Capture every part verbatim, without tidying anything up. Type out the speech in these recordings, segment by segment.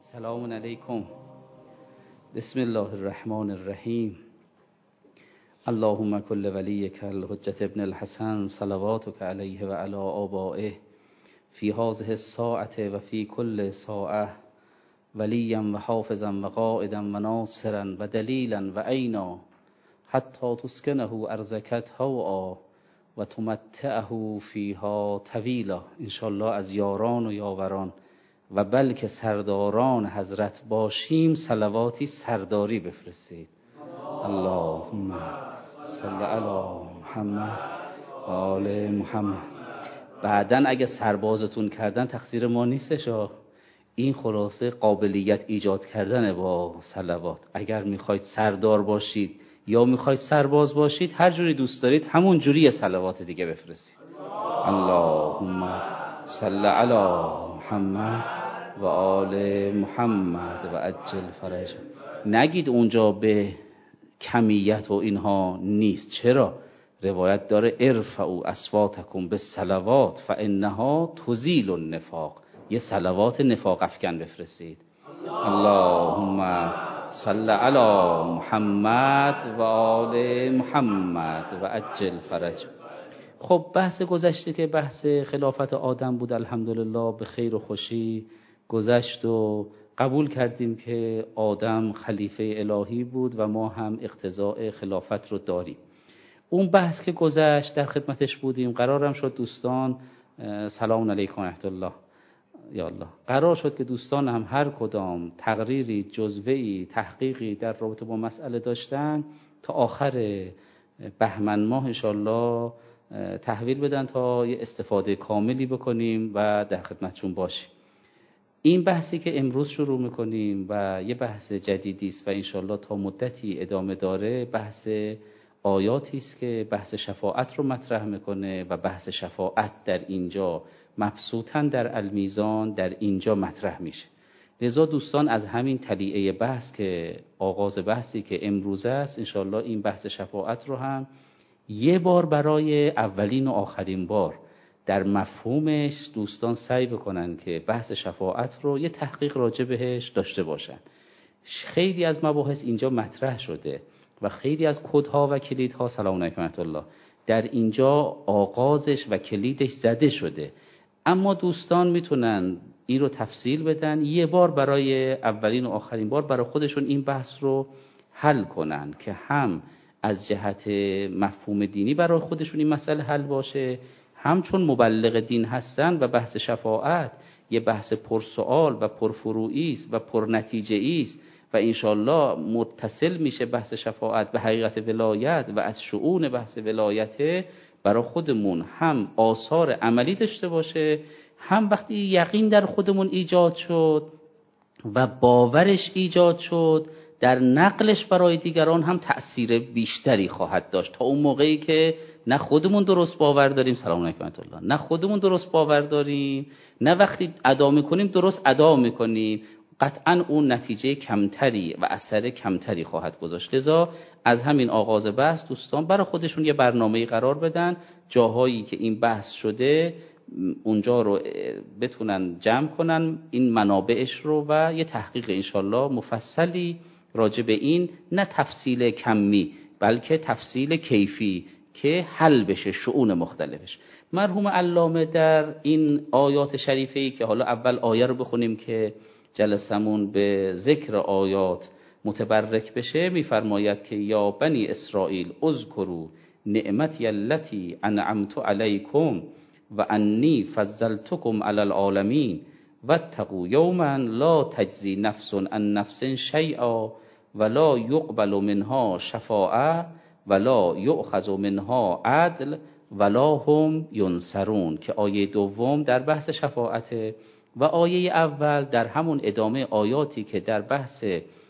سلام علیکم. بسم الله الرحمن الرحیم. اللهم کل ولیک الحجة ابن الحسن صلواتک علیه و علی آبائه فی هذه الساعة و فی کل ساعة ولیا و حافظا و قائدا و ناصرا و دلیلا و عینا حتی تسکنه ارضک طوعا و تمتعه فیها طویلا. انشالله از یاران و یاوران و بلکه سرداران حضرت باشیم صلواتی سرداری بفرستید. اللهم صل علی محمد و آل محمد. بعدن اگه سربازتون کردن تقصیر ما نیستش. این خلاصه قابلیت ایجاد کردن با صلوات. اگر میخواید سردار باشید یا میخواید سرباز باشید، هر جوری دوست دارید همون جوری صلوات دیگه بفرستید. اللهم صل علی محمد و آل محمد و عجل فرج. نگید اونجا به کمیت و اینها نیست. چرا؟ روایت داره ارفعوا اصواتکم بالصلوات فانها تزیل النفاق. یه صلوات نفاق افکن بفرستید. اللهم صل علی محمد و آل محمد و عجل فرج. خب بحث گذشته که بحث خلافت آدم بود، الحمدلله به خیر و خوشی گذشت و قبول کردیم که آدم خلیفه الهی بود و ما هم اقتضاء خلافت رو داریم. اون بحث که گذشت در خدمتش بودیم. قرارم شد دوستان، سلام علیکم رحمت الله یا الله، قرار شد که دوستان هم هر کدام تقریری، جزوه‌ای، تحقیقی در رابطه با مسئله داشتن تا آخر بهمن ماه انشالله تحویل بدن تا یه استفاده کاملی بکنیم و در خدمتشون باشیم. این بحثی که امروز شروع میکنیم و یه بحث جدیدی است و انشالله تا مدتی ادامه داره، بحث آیاتی است که بحث شفاعت رو مطرح میکنه و بحث شفاعت در اینجا مبسوطاً در المیزان در اینجا مطرح میشه. لذا دوستان از همین طلیعه بحث که آغاز بحثی که امروز است، انشالله این بحث شفاعت رو هم یه بار برای اولین و آخرین بار در مفهومش دوستان سعی بکنن که بحث شفاعت رو یه تحقیق راجع بهش داشته باشن. خیلی از مباحث اینجا مطرح شده و خیلی از کدها و کلیدها، سلام علیکم ورحمت الله، در اینجا آغازش و کلیدش زده شده. اما دوستان میتونن این رو تفصیل بدن، یه بار برای اولین و آخرین بار برای خودشون این بحث رو حل کنن که هم از جهت مفهوم دینی برای خودشون این مسئله حل باشه، هم چون مبلغ دین هستن و بحث شفاعت یه بحث پرسوال و پرفروعی است و پرنتیجه است و انشالله متصل میشه بحث شفاعت به حقیقت ولایت و از شؤون بحث ولایت، برای خودمون هم آثار عملی داشته باشه، هم وقتی یقین در خودمون ایجاد شد و باورش ایجاد شد در نقلش برای دیگران هم تأثیر بیشتری خواهد داشت. تا اون موقعی که نه خودمون درست باور داریم، سلام علیکم ورحمت الله، نه خودمون درست باور داریم، نه وقتی ادا میکنیم درست ادا میکنیم، قطعا اون نتیجه کمتری و اثر کمتری خواهد گذاشت. لذا از همین آغاز بحث دوستان برای خودشون یه برنامه‌ای قرار بدن، جاهایی که این بحث شده اونجا رو بتونن جمع کنن این منابعش رو و یه تحقیق انشالله مفصلی راجع به این، نه تفصیل کمی بلکه تفصیل کیفی که حل بشه شؤون مختلفش. مرحوم علامه در این آیات شریفه‌ای که حالا اول آیه رو بخونیم که جلسمون به ذکر آیات متبرک بشه، میفرماید که یا بنی اسرائیل اذکروا نعمتی التي انعمت علیکم و انی فضلتکم علی العالمین واتقوا یوما لا تجزی نفس عن نفس شیئا ولا یقبل منها شفاعه ولا یؤخذ منها عدل ولا هم ینصرون، که آیه دوم در بحث شفاعت و آیه اول در همون ادامه آیاتی که در بحث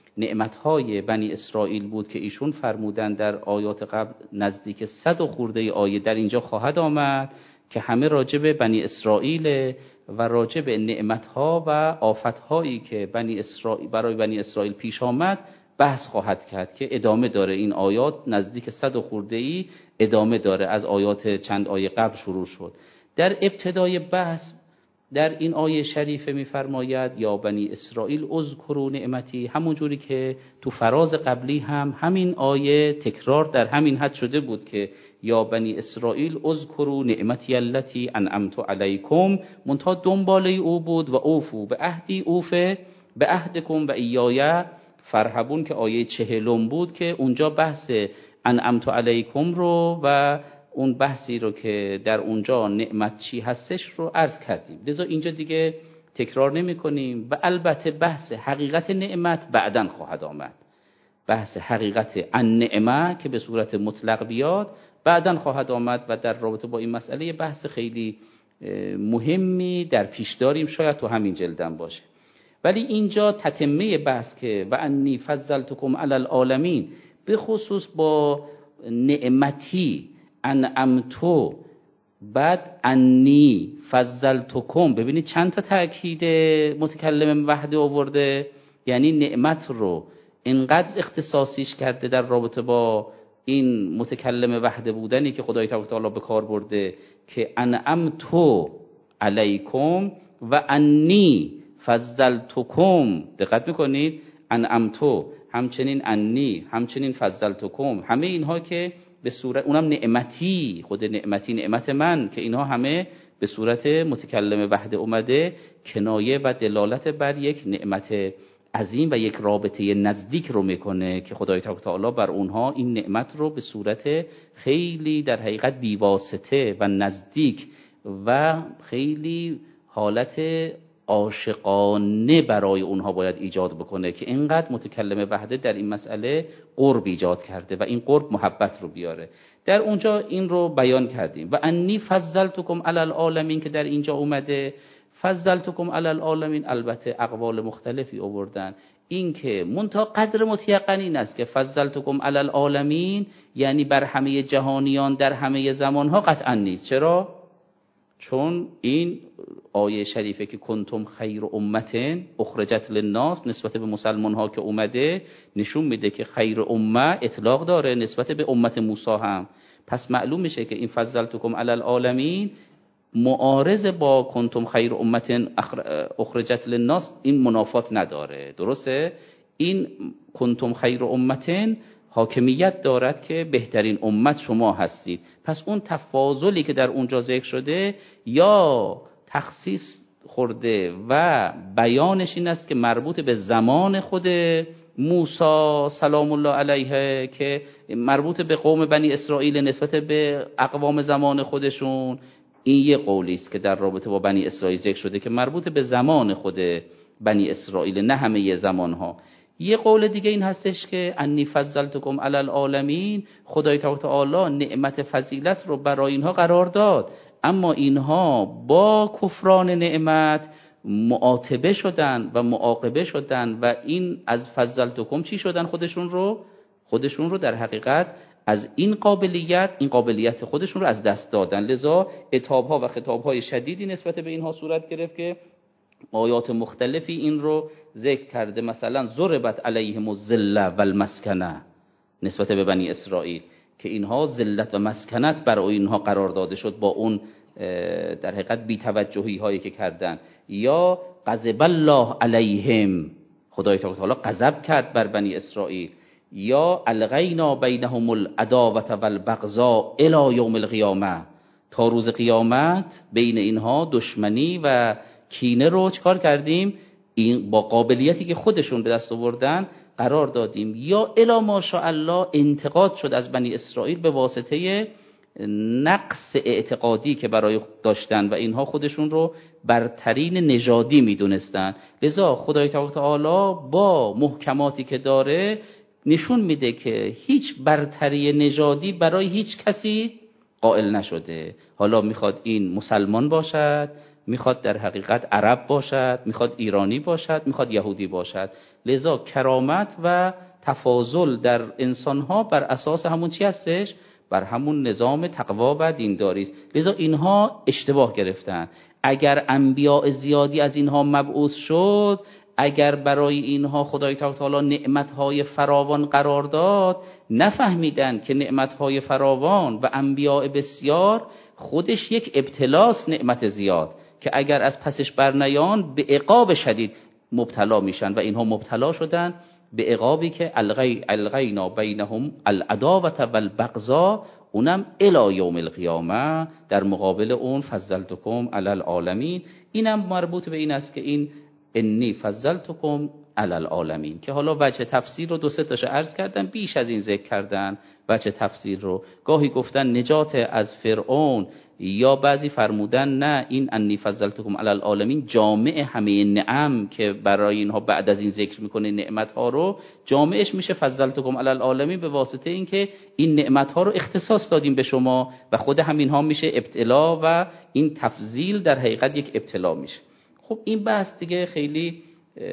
نعمتهای بنی اسرائیل بود که ایشون فرمودن در آیات قبل نزدیک صد و خورده آیه در اینجا خواهد آمد که همه راجع به بنی اسرائیل و راجع به نعمتها و آفتهایی که بنی اسرائیل برای بنی اسرائیل پیش آمد بحث خواهد کرد که ادامه داره. این آیات نزدیک صد و خورده ای ادامه داره، از آیات چند آیه قبل شروع شد. در ابتدای بحث در این آیه شریفه میفرماید یا بنی اسرائیل اذکروا نعمتی، همون جوری که تو فراز قبلی هم همین آیه تکرار در همین حد شده بود که یا بنی اسرائیل اذکروا نعمتی التي انعمت علیکم، منتها دنباله او بود و اوفو به عهدی اوفه به عهدکم و ایای فرهبون که آیه چهلم بود که اونجا بحث انعمت علیکم رو و اون بحثی رو که در اونجا نعمت چی هستش رو عرض کردیم، لذا اینجا دیگه تکرار نمی کنیم. و البته بحث حقیقت نعمت بعداً خواهد آمد، بحث حقیقت النعمه که به صورت مطلق بیاد بعداً خواهد آمد و در رابطه با این مسئله بحث خیلی مهمی در پیش داریم، شاید تو همین جلدم باشه. ولی اینجا تتمه بحث که و انی فضلتکم علی العالمین، به خصوص با نعمتی انعمتو بعد انی فضلتکم، ببینید چند تا تأکید متکلم وحده آورده، یعنی نعمت رو اینقدر اختصاصیش کرده در رابطه با این متکلم وحده بودنی که خدای تبارک و تعالی به کار برده که انعمتو علیکم و انی فضلتکم. دقت میکنید انعمتو همچنین انی همچنین فضلتکم، همه اینها که به صورت اونم نعمتی، خود نعمتی نعمت من، که اینها همه به صورت متکلم وحده اومده کنایه و دلالت بر یک نعمت عظیم و یک رابطه نزدیک رو میکنه که خدای تبارک و تعالی بر اونها این نعمت رو به صورت خیلی در حقیقت بیواسطه و نزدیک و خیلی حالت عاشقانه برای اونها باید ایجاد بکنه که اینقدر متکلم وحده در این مسئله قرب ایجاد کرده و این قرب محبت رو بیاره. در اونجا این رو بیان کردیم. و انی فضلتکم علی العالمین که در اینجا اومده، فضلتکم علی العالمین البته اقوال مختلفی آوردن، این که منتها قدر متیقن این است که فضلتکم علی العالمین یعنی بر همه جهانیان در همه زمانها قطعا نیست. چرا؟ چون این آیه شریفه که کنتم خیر امت اخرجت للناس نسبت به مسلمان ها که اومده نشون میده که خیر امه اطلاق داره نسبت به امت موسی هم. پس معلوم میشه که این فضلتکم علی العالمین معارض با کنتم خیر امت اخرجت للناس این منافات نداره. درسته؟ این کنتم خیر امت حاکمیت دارد که بهترین امت شما هستید. پس اون تفاضلی که در اونجا ذکر شده یا تخصیص خورده و بیانش این است که مربوط به زمان خود موسی سلام الله علیه، که مربوط به قوم بنی اسرائیل نسبت به اقوام زمان خودشون. این یه قولی است که در رابطه با بنی اسرائیل ذکر شده که مربوط به زمان خود بنی اسرائیل، نه همه زمانها. یه قول دیگه این هستش که انی فضلتکم علی العالمین، خدای تعالی نعمت فضیلت رو برای اینها قرار داد، اما اینها با کفران نعمت معاتبه شدن و معاقبه شدن و این از فضلتکم چی شدن؟ خودشون رو خودشون رو در حقیقت از این قابلیت این قابلیت خودشون رو از دست دادن. لذا عتاب‌ها و خطاب‌های شدیدی نسبت به اینها صورت گرفت که آیات مختلفی این رو ذکر کرده. مثلا ضربت علیهم الذله و المسکنه نسبت به بنی اسرائیل که اینها ذلت و مسکنت برای اینها قرار داده شد با اون در حقیقت بی‌توجهی هایی که کردن. یا غضب الله علیهم، خدای تعالی غضب کرد بر بنی اسرائیل. یا الغینا بینهم العداوه والبغضاء الی یوم القیامه، تا روز قیامت بین اینها دشمنی و کینه رو چکار کردیم؟ این با قابلیتی که خودشون به دست آوردن قرار دادیم. یا الی ماشاء الله انتقاد شد از بنی اسرائیل به واسطه نقص اعتقادی که برای داشتن و اینها خودشون رو برترین نژادی میدونستن. لذا خدای تعالی با محکماتی که داره نشون میده که هیچ برتری نژادی برای هیچ کسی قائل نشده. حالا میخواد این مسلمان باشد، میخواد در حقیقت عرب باشد، میخواد ایرانی باشد، میخواد یهودی باشد. لذا کرامت و تفاضل در انسانها بر اساس همون چی هستش؟ بر همون نظام تقوا و دینداری است. لذا اینها اشتباه گرفتن. اگر انبیاء زیادی از اینها مبعوث شد، اگر برای اینها خدای تعالی نعمتهای فراوان قرار داد، نفهمیدن که نعمتهای فراوان و انبیاء بسیار خودش یک ابتلاس، نعمت زیاد که اگر از پسش برنیان به عقاب شدید مبتلا میشن و اینها مبتلا شدن به عقابی که الغی الغینا بینهم العداوه والبغضاء، اونم الی یوم القیامه، در مقابل اون فضلتکم علی العالمین. اینم مربوط به این است که این انی فضلتکم علی العالمین، که حالا وجه تفسیر رو دو سه تاشو عرض کردم، بیش از این ذکر کردن وجه تفسیر رو. گاهی گفتن نجات از فرعون، یا بعضی فرمودن نه این انی فضلتکم علی العالمین جامع همه نعم که برای اینها بعد از این ذکر میکنه نعمت ها رو، جامعش میشه فضلتکم علی العالمین به واسطه اینکه این نعمت ها رو اختصاص دادیم به شما و خود همین ها میشه ابتلا و این تفضیل در حقیقت یک ابتلا میشه. خب این بحث دیگه خیلی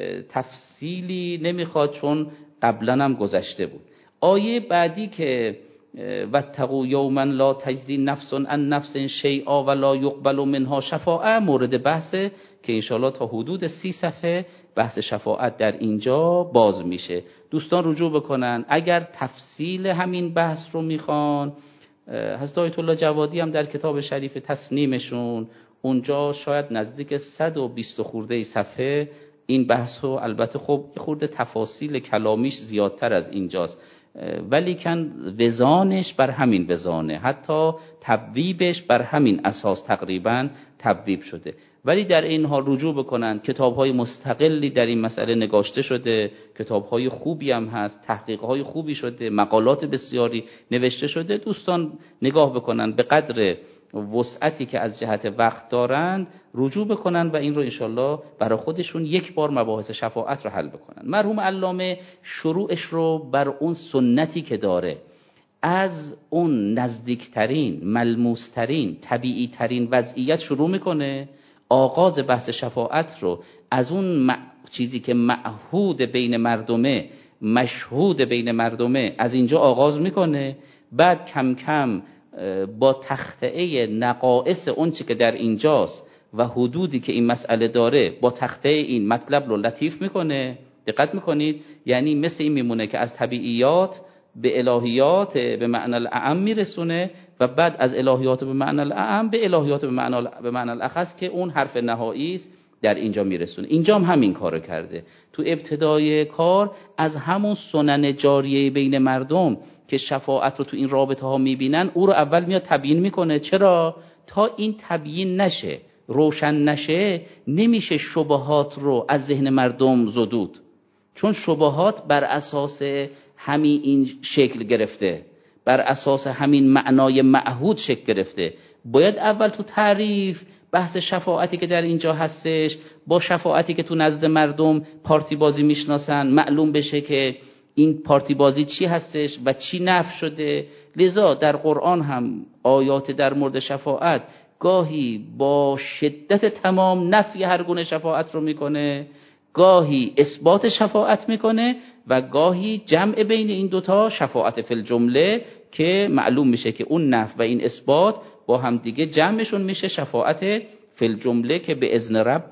تفصیلی نمیخواد چون قبلا هم گذشته بود. آیه بعدی که واتقوا یوما لا تجزی نفس عن نفس شیئا ولا یقبل منها شفاعه، مورد بحثه که انشاءالله تا حدود سی صفحه بحث شفاعت در اینجا باز میشه. دوستان رجوع بکنن، اگر تفصیل همین بحث رو میخوان، حضرت آیت الله جوادی هم در کتاب شریف تسنیمشون اونجا شاید نزدیک صد و بیست خورده صفحه این بحث رو، البته خب خورده تفاصیل کلامیش زیادتر از اینجاست ولی کن وزانش بر همین وزانه، حتی تبویبش بر همین اساس تقریبا تبویب شده. ولی در این حال رجوع بکنن، کتاب‌های مستقلی در این مسئله نگاشته شده، کتاب‌های خوبی هم هست، تحقیق‌های خوبی شده، مقالات بسیاری نوشته شده. دوستان نگاه بکنن، به قدر وسعتی که از جهت وقت دارند رجوع بکنن و این رو انشالله برای خودشون یک بار مباحث شفاعت رو حل بکنن. مرحوم علامه شروعش رو بر اون سنتی که داره، از اون نزدیکترین، ملموسترین، طبیعیترین وضعیت شروع میکنه. آغاز بحث شفاعت رو از اون چیزی که معهود بین مردمه، مشهود بین مردمه، از اینجا آغاز میکنه. بعد کم کم با تخته نقائص اون چی که در اینجاست و حدودی که این مسئله داره، با تخته این مطلب رو لطیف میکنه. دقت میکنید؟ یعنی مثل این میمونه که از طبیعیات به الهیات به معنی الاعم میرسونه و بعد از الهیات به معنی الاعم به الهیات به معنی به معنی الاخص که اون حرف نهایی است در اینجا میرسونه. اینجا هم همین کارو کرده. تو ابتدای کار از همون سنن جاریه بین مردم که شفاعت رو تو این رابطه ها میبینن، او رو اول میاد تبیین میکنه. چرا؟ تا این تبیین نشه، روشن نشه، نمیشه شبهات رو از ذهن مردم زدود. چون شبهات بر اساس همین این شکل گرفته، بر اساس همین معنای معهود شکل گرفته. باید اول تو تعریف بحث شفاعتی که در اینجا هستش با شفاعتی که تو نزد مردم پارتی بازی میشناسن معلوم بشه که این پارتی بازی چی هستش و چی نفی شده. لذا در قرآن هم آیات در مورد شفاعت گاهی با شدت تمام نفی هر گونه شفاعت رو میکنه، گاهی اثبات شفاعت میکنه و گاهی جمع بین این دوتا شفاعت فی الجمله که معلوم میشه که اون نفی و این اثبات با هم دیگه جمعشون میشه شفاعت فی الجمله که به اذن رب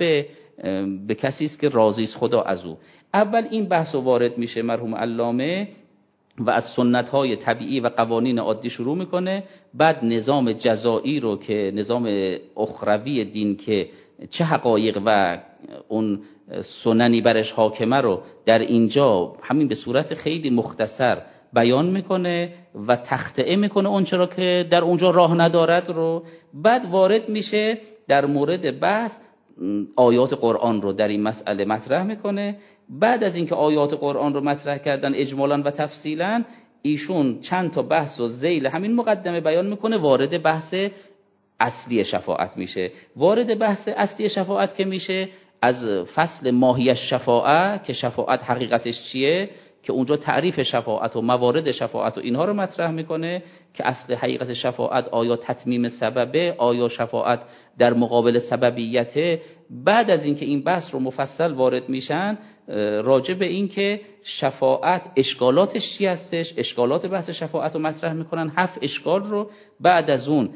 به کسی است که راضی است خدا از او. اول این بحث وارد میشه مرحوم علامه و از سنت‌های طبیعی و قوانین عادی شروع میکنه. بعد نظام جزایی رو که نظام اخروی دین که چه حقایق و اون سننی برش حاکمه رو در اینجا همین به صورت خیلی مختصر بیان میکنه و تخطئه میکنه اون چرا که در اونجا راه ندارد رو. بعد وارد میشه در مورد بحث آیات قرآن رو در این مسئله مطرح میکنه. بعد از اینکه آیات قرآن رو مطرح کردن اجمالاً و تفصیلاً، ایشون چند تا بحث و ذیل همین مقدمه بیان میکنه، وارد بحث اصلی شفاعت میشه. وارد بحث اصلی شفاعت که میشه، از فصل ماهی شفاعت که شفاعت حقیقتش چیه، که اونجا تعریف شفاعت و موارد شفاعت و اینها رو مطرح میکنه که اصل حقیقت شفاعت آیا تتمیم سببه، آیا شفاعت در مقابل سببیته. بعد از اینکه این بحث رو مفصل وارد میشن راجع به این که شفاعت اشکالاتش چی هستش، اشکالات بحث شفاعت رو مطرح میکنن، هفت اشکال رو. بعد از اون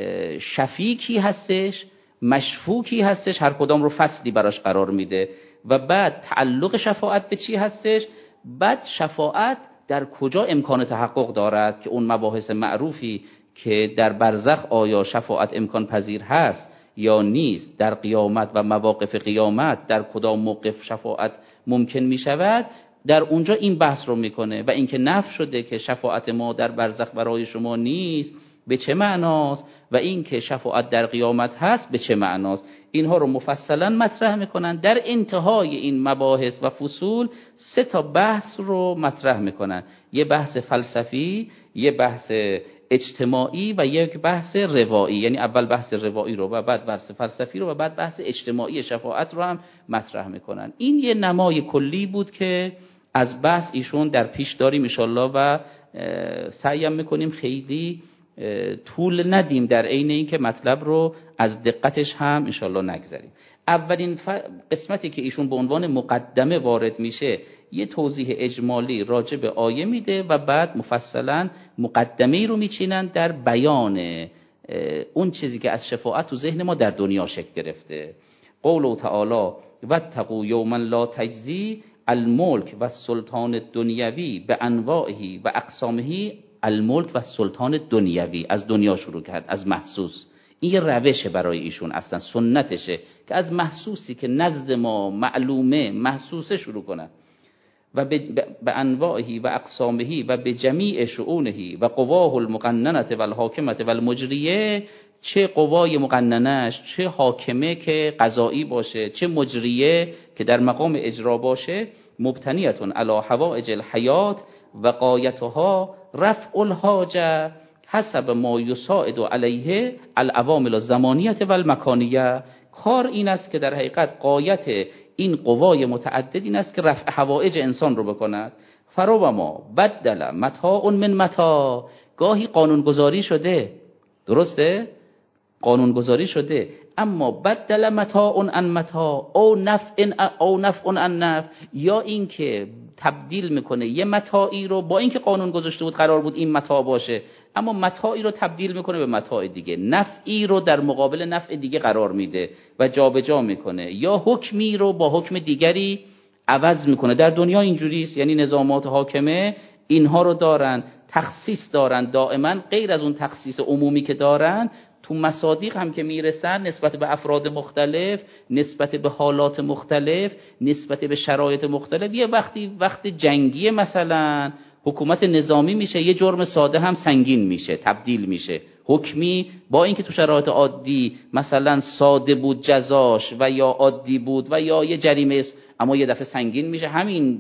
شفیع کی هستش، مشفوع کی هستش، هر کدام رو فصلی براش قرار میده. و بعد تعلق شفاعت به چی هستش، بعد شفاعت در کجا امکان تحقق دارد که اون مباحث معروفی که در برزخ آیا شفاعت امکان پذیر هست یا نیست، در قیامت و مواقف قیامت در کدام موقف شفاعت ممکن می شود، در اونجا این بحث رو میکنه. و اینکه نفی شده که شفاعت ما در برزخ برای شما نیست به چه معناست و اینکه شفاعت در قیامت هست به چه معناست، اینها رو مفصلا مطرح میکنن. در انتهای این مباحث و فصول سه تا بحث رو مطرح میکنن، یه بحث فلسفی، یه بحث اجتماعی و یک بحث روایی. یعنی اول بحث روایی رو و بعد بحث فلسفی رو و بعد بحث اجتماعی شفاعت رو هم مطرح میکنن. این یه نمای کلی بود که از بحث ایشون در پیش داریم انشالله و سعیم میکنیم خیلی طول ندیم در عین این که مطلب رو از دقتش هم انشالله نگذاریم. اولین قسمتی که ایشون به عنوان مقدمه وارد میشه یه توضیح اجمالی راجع به آیه میده و بعد مفصلا مقدمه‌ای رو میچینن در بیان اون چیزی که از شفاعت تو ذهن ما در دنیا شکل گرفته. قوله تعالی واتقوا یوما لا تجزی الملک و السلطان الدنیوی به انواعه و اقسامه. الملک و السلطان الدنیوی از دنیا شروع کرد، از محسوس. این یه روشه برای ایشون، اصلا سنتشه که از محسوسی که نزد ما معلومه محسوسه شروع کنه و به انواعه و اقسامه و به جمیع شؤونه و قواه المقننه و الحاکمه و المجریه. چه قوای مقننش، چه حاکمه که قضایی باشه، چه مجریه که در مقام اجرا باشه، مبتنیتون علی حوائج الحیات و قایتها رفع الحاجه حسب ما یساعد علیه العوامل الزمانیه و المکانیه. کار این است که در حقیقت قایت این قوای متعدد این است که رفع حوائج انسان رو بکند. فربما بدل متاع من متاع، گاهی قانونگذاری شده، درسته؟ قانونگذاری شده، اما بدل متاع عن متاع او نفع او نفع عن نفع، یا اینکه تبدیل میکنه یه متاعی رو، با اینکه قانون گذاشته بود قرار بود این متاع باشه، اما متاعی رو تبدیل میکنه به متاع دیگه، نفعی رو در مقابل نفع دیگه قرار میده و جابجا میکنه، یا حکمی رو با حکم دیگری عوض میکنه. در دنیا اینجوری است، یعنی نظامات حاکمه اینها رو دارن، تخصیص دارن دائما، غیر از اون تخصیص عمومی که دارن تو مصادیق هم که میرسن نسبت به افراد مختلف، نسبت به حالات مختلف، نسبت به شرایط مختلف. یه وقتی وقت جنگی مثلا حکومت نظامی میشه، یه جرم ساده هم سنگین میشه، تبدیل میشه. حکمی با اینکه تو شرایط عادی مثلا ساده بود جزاش و یا عادی بود و یا یه جریمه است، اما یه دفعه سنگین میشه. همین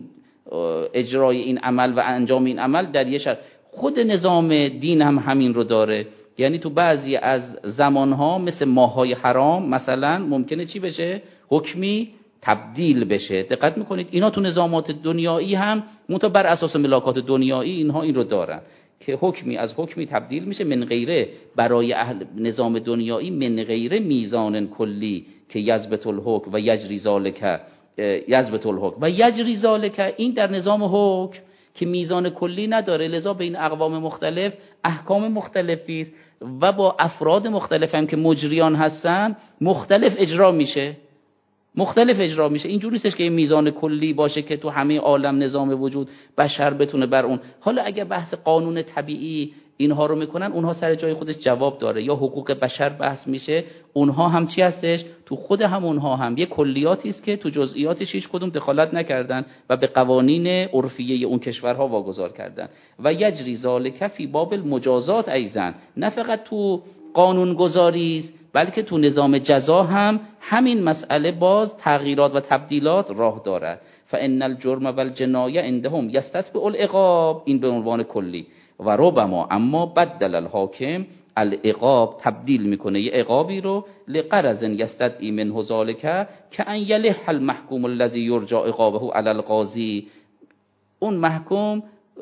اجرای این عمل و انجام این عمل در یه شر... خود نظام دین هم همین رو داره. یعنی تو بعضی از زمانها مثل ماه‌های حرام مثلا ممکنه چی بشه؟ حکمی تبدیل بشه. دقت میکنید اینا تو نظامات دنیایی هم منتها بر اساس ملاکات دنیایی اینها این رو دارن که حکمی از حکمی تبدیل میشه، من غیره برای اهل نظام دنیایی من غیره میزان کلی که یضبط الحکم و یجری ذالک یضبط الحکم و یجری ذالک. این در نظام حکم که میزان کلی نداره، لذا بین اقوام مختلف احکام مختلفی است و با افراد مختلف هم که مجریان هستن مختلف اجرا میشه، مختلف اجرا میشه. اینجوری نیستش که این میزان کلی باشه که تو همه عالم نظام وجود بشر بتونه بر اون. حالا اگه بحث قانون طبیعی اینها رو میکنن، اونها سر جای خودش جواب داره، یا حقوق بشر بحث میشه، اونها هم چی هستش؟ تو خود هم اونها هم یه کلیاتی است که تو جزئیاتش هیچ کدوم دخالت نکردن و به قوانین عرفیه اون کشورها واگذار کردن. و یجری ذالک فی باب المجازات ایضا، نه فقط تو قانون گذاری است بلکه تو نظام جزا هم همین مسئله باز تغییرات و تبدیلات راه دارد. فان الجرم والجنایه عندهم یستتبع العقاب، این به عنوان کلی. و ربما اما بدل الحاکم العقاب، تبدیل میکنه یه عقابی رو لقرض یستدعی منه ذالک که ان یلح المحکوم الذی یرجى عقابه علی القاضی. اون محکوم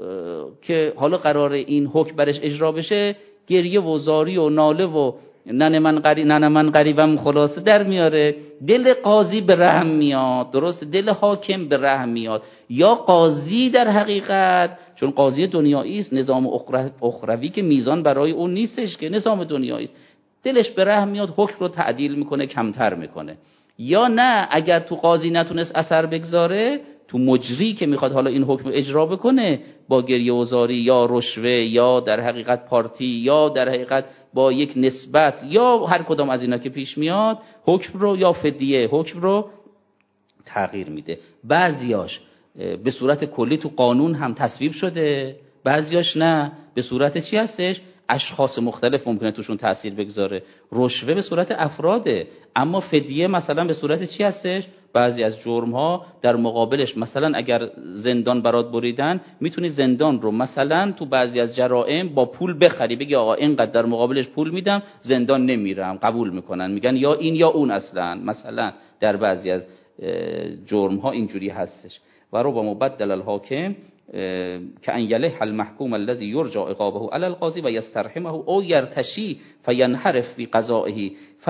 که حالا قراره این حکم برش اجرا بشه گریه و زاری و ناله و ننه من قری ننه من قریبم خلاصه در میاره، دل قاضی به رحم میاد، درست، دل حاکم به رحم میاد. یا قاضی در حقیقت چون قاضی دنیایی است، نظام اخروی که میزان برای اون نیستش که نظام دنیایی است، دلش به رحم میاد، حکم رو تعدیل میکنه، کمتر میکنه. یا نه اگر تو قاضی نتونست اثر بگذاره، تو مجری که میخواد حالا این حکم اجرا بکنه با گریه و زاری یا رشوه یا در حقیقت پارتی یا در حقیقت با یک نسبت یا هر کدام از اینا که پیش میاد حکم رو یا فدیه حکم رو تغییر میده. بعضیاش به صورت کلی تو قانون هم تصویب شده، بعضیاش نه، به صورت چی هستش؟ اشخاص مختلف ممکنه توشون تأثیر بگذاره. رشوه به صورت افراده، اما فدیه مثلا به صورت چی هستش؟ بعضی از جرم ها در مقابلش مثلا اگر زندان برات بریدن میتونی زندان رو مثلا تو بعضی از جرائم با پول بخری، بگی آقا اینقدر در مقابلش پول میدم زندان نمیرم، قبول میکنن، میگن یا این یا اون. اصلا مثلا در بعضی از جرم ها اینجوری هستش. و رو با مبدل الحاکم که ان یلح المحکوم الذی یرجى عقابه علی القاضی و یسترحمه او یرتشی فینحرف فی قضائه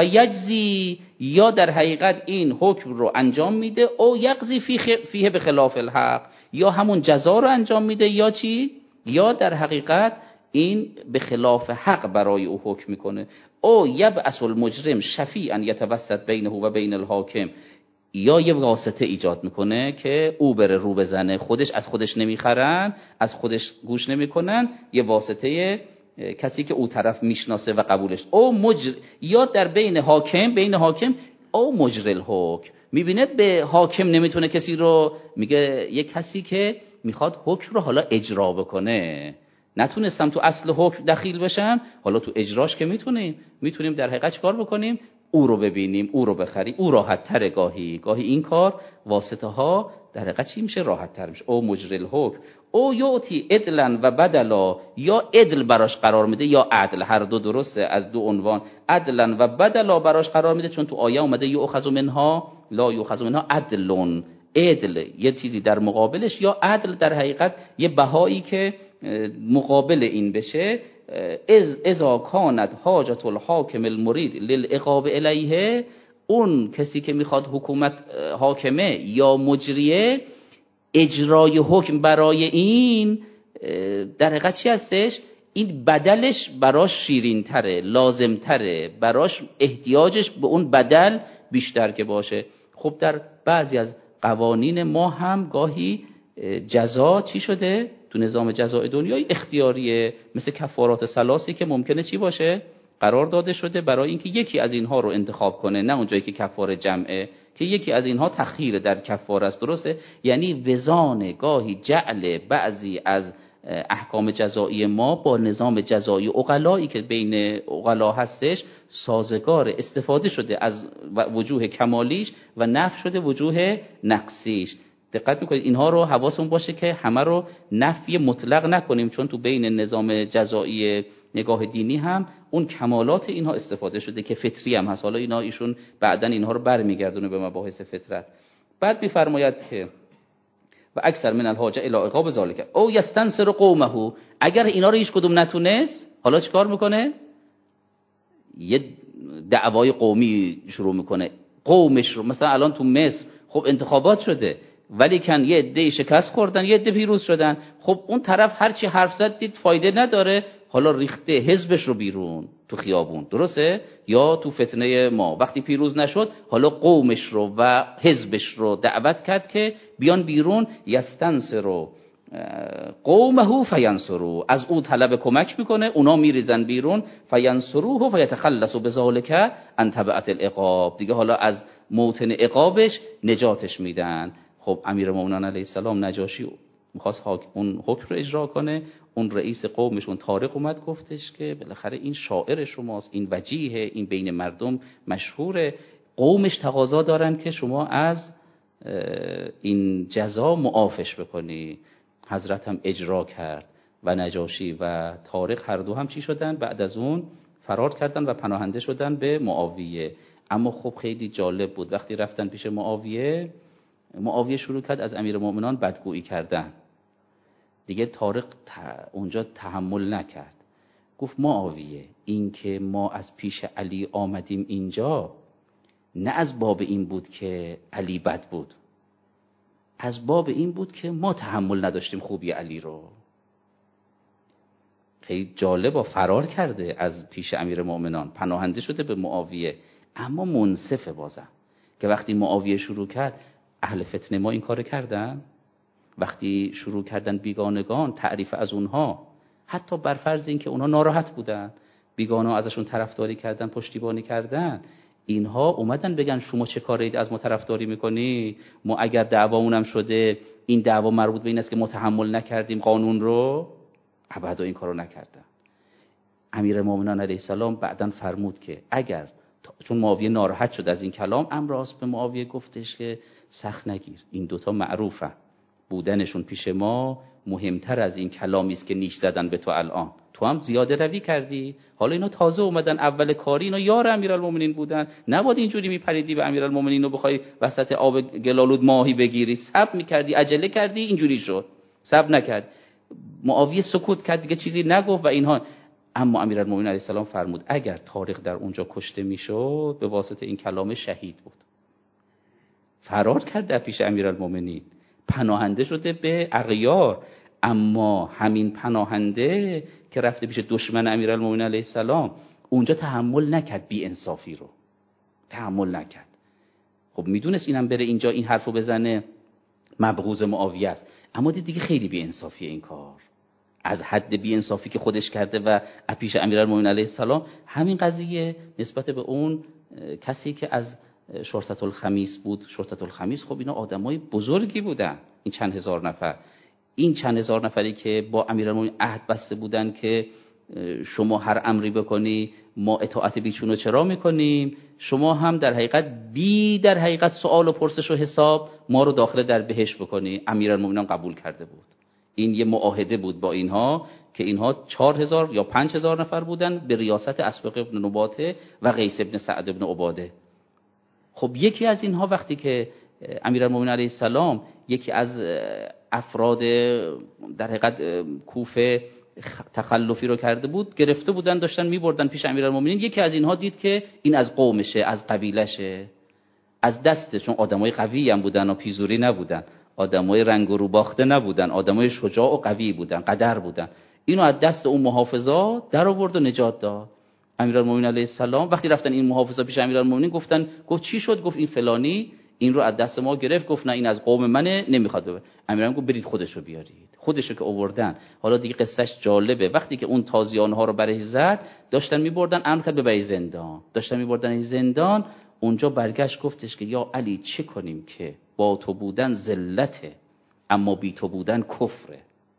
فیجزی، یا در حقیقت این حکم رو انجام میده او یقضی فیه به خلاف الحق، یا همون جزا رو انجام میده یا چی؟ یا در حقیقت این به خلاف حق برای او حکم میکنه. او یبعث المجرم شفیعا یتوسط بینه و بین الحاکم، یا یه واسطه ایجاد میکنه که او بره رو بزنه، خودش از خودش نمیخرن، از خودش گوش نمیکنن، یه واسطه کسی که او طرف میشناسه و قبولش. او مجر، یا در بین حاکم، بین حاکم او مجرل حکم، میبینه به حاکم نمیتونه کسی رو، میگه یه کسی که میخواد حکم رو حالا اجرا بکنه، نتونستم تو اصل حکم دخیل بشم، حالا تو اجراش که میتونیم میتونیم در حقیقت چیکار بکنیم؟ او رو ببینیم، او رو بخریم، او راحت تره. گاهی گاهی این کار واسطه ها در حقیقت چی میشه؟ راحت تر میشه. او مجرل حکم او یعطی عدلا و بدلا، یا عدل براش قرار میده یا عدل، هر دو درسته، از دو عنوان عدلا و بدلا براش قرار میده، چون تو آیه اومده یؤخذ منها لا یؤخذ منها عدلون، عدل یه چیزی در مقابلش، یا عدل در حقیقت یه بهایی که مقابل این بشه. از اذا کانت حاجت الحاکم المرید للعقاب الیه، اون کسی که میخواد حکومت حاکمه یا مجریه اجرای حکم برای این در حقیقت چی هستش؟ این بدلش براش شیرین تره، لازم تره، براش احتیاجش به اون بدل بیشتر که باشه. خب در بعضی از قوانین ما هم گاهی جزا چی شده؟ تو نظام جزای دنیای اختیاریه، مثل کفارات ثلاثی که ممکنه چی باشه؟ قرار داده شده برای اینکه یکی از اینها رو انتخاب کنه، نه اونجایی که کفاره جمعه، که یکی از اینها تخییر در کفاره است. درسته؟ یعنی وزان گاهی جعل بعضی از احکام جزایی ما با نظام جزایی عقلایی که بین عقلا هستش سازگار، استفاده شده از وجوه کمالیش و نفی شده وجوه نقصیش. دقت میکنید اینها رو حواسمون باشه که همه رو نفی مطلق نکنیم، چون تو بین نظام جزایی نگاه دینی هم اون کمالات اینها استفاده شده که فطری هم هست. حالا اینا ایشون بعداً اینها رو برمیگردونه به مباحث فطرت. بعد میفرماید که و اکثر من الحاجه الی عقاب ذالک او یستنصر قومه، اگر اینا رو هیچ کدوم نتونست، حالا چیکار میکنه؟ یه دعوای قومی شروع میکنه. قومش رو مثلا الان تو مصر خب انتخابات شده، ولی کن یه عده شکست خوردن، یه عده پیروز شدن. خب اون طرف هر چی حرف زد دید فایده نداره، حالا ریخته حزبش رو بیرون تو خیابون. درسته؟ یا تو فتنه ما وقتی پیروز نشد، حالا قومش رو و حزبش رو دعوت کرد که بیان بیرون. یستنصروا قومه فینصروا، از او طلب کمک میکنه، اونا میریزن بیرون. فینصروه فیتخلص بذالک عن تبعة العقاب، دیگه حالا از موطن عقابش نجاتش میدن. خب امیرالمومنین علیه السلام نجاشی میخواست اون حکم رو اجرا کنه، اون رئیس قومشون طارق اومد گفتش که بالاخره این شاعر شماست، این وجیه، این بین مردم مشهوره، قومش تقاضا دارن که شما از این جزا معافش بکنی. حضرت هم اجرا کرد و نجاشی و طارق هر دو هم چی شدن؟ بعد از اون فرار کردن و پناهنده شدن به معاویه. اما خب خیلی جالب بود وقتی رفتن پیش معاویه، معاویه شروع کرد از امیرالمومنین بدگویی کردن. دیگه طارق اونجا تحمل نکرد، گفت معاویه این که ما از پیش علی آمدیم اینجا نه از باب این بود که علی بد بود، از باب این بود که ما تحمل نداشتیم خوبی علی رو. خیلی جالب، فرار کرده از پیش امیرالمومنین، پناهنده شده به معاویه، اما منصفه بازم که وقتی معاویه شروع کرد، اهل فتنه ما این کار کردن؟ وقتی شروع کردن بیگانگان تعریف از اونها، حتی بر فرض این که اونها ناراحت بودن، بیگانه ازشون طرفداری کردن، پشتیبانی کردن، اینها اومدن بگن شما چه کارید از ما طرفداری میکنی؟ ما اگر دعوامونم شده این دعوا مربوط به این است که ما تحمل نکردیم قانون رو، ابدا این کارو نکردن. امیرالمومنین علیه السلام بعداً فرمود که اگر، چون معاویه ناراحت شد از این کلام، امر راست به معاویه گفتش که سخت نگیر، این دوتا معروفه، بودنشون پیش ما مهمتر از این کلامی است که نیش زدن به تو الان. تو هم زیاده روی کردی، حالا اینا تازه اومدن اول کاری، اینا یار امیرالمومنین بودن، نباید اینجوری میپریدی به امیرالمومنین و بخوای وسط آب گلالود ماهی بگیری، صبر میکردی، عجله کردی، اینجوری شد، صبر نکرد. معاویه سکوت کرد، دیگه چیزی نگفت و اینها. اما امیرالمومنین علیه السلام فرمود اگر طارق در اونجا کشته میشد به واسطه این کلام شهید بود. فرار کرد در پیش امیرالمومنین، پناهنده شده به اغیار، اما همین پناهنده که رفته پیش دشمن امیرالمومنین علیه السلام، اونجا تحمل نکرد بی انصافی رو، تحمل نکرد. خب میدونست اینم بره اینجا این حرفو بزنه مبغوض معاویه است، اما دید دیگه خیلی بی انصافیه این کار، از حد بی انصافی که خودش کرده و پیش امیرالمومنین علیه السلام. همین قضیه نسبت به اون کسی که از شرطة الخمیس بود، شرطة الخمیس خب اینا آدمای بزرگی بودن، این چند هزار نفر، این چند هزار نفری که با امیرالمومنین عهد بسته بودن که شما هر امری بکنی ما اطاعت بیچون و چرا میکنیم، شما هم در حقیقت بی در حقیقت سوال و پرسش و حساب ما رو داخل در بهشت بکنی. امیرالمومنین قبول کرده بود. این یه معاهده بود با اینها که اینها چهار هزار یا پنج هزار نفر بودن به ریاست اسبق ابن نباته و قیس ابن سعد ابن عباده. خب یکی از اینها وقتی که امیرالمومنین علیه السلام یکی از افراد در حقیقت کوفه تخلفی رو کرده بود، گرفته بودن داشتن میبردن پیش امیرالمومنین، یکی از اینها دید که این از قومشه، از قبیلشه، از دسته، چون آدمای قوی هم بودن و پیزوری نبودن، آدمای رنگ و رو باخته نبودن، آدمای شجاع و قوی بودن، قدر بودن، اینو از دست اون محافظا در آورد و نجات داد. امیرالمومنین علیه السلام وقتی رفتن این محافظا پیش امیرالمومنین گفتن، گفت چی شد؟ گفت این فلانی این رو از دست ما گرفت. گفت نه این از قوم منه، نمیخواد ببر. امیرالمومنین گفت برید خودشو بیارید. خودشو که آوردن، حالا دیگه قصهش جالبه، وقتی که اون تازیانه رو برش زد داشتن میبردن، امر کرد ببرید زندان، داشتن میبردن زندان. اونجا برگشت گفتش که یا علی چه کنیم که با تو بودن ذلته اما بی تو بودن کفره.